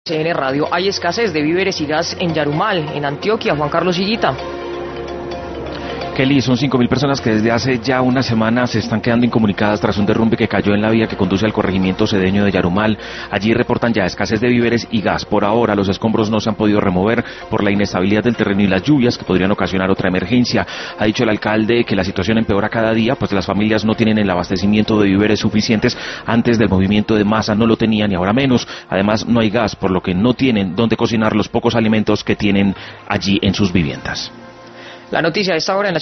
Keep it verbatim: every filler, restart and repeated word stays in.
C N Radio. Hay escasez de víveres y gas en Yarumal, en Antioquia. Juan Carlos Higuita. Kelly, son cinco mil personas que desde hace ya una semana se están quedando incomunicadas tras un derrumbe que cayó en la vía que conduce al corregimiento cedeño de Yarumal. Allí reportan ya escasez de víveres y gas. Por ahora los escombros no se han podido remover por la inestabilidad del terreno y las lluvias que podrían ocasionar otra emergencia. Ha dicho el alcalde que la situación empeora cada día, pues las familias no tienen el abastecimiento de víveres suficientes. Antes del movimiento de masa no lo tenían y ahora menos. Además no hay gas, por lo que no tienen dónde cocinar los pocos alimentos que tienen allí en sus viviendas. La noticia de esta hora en la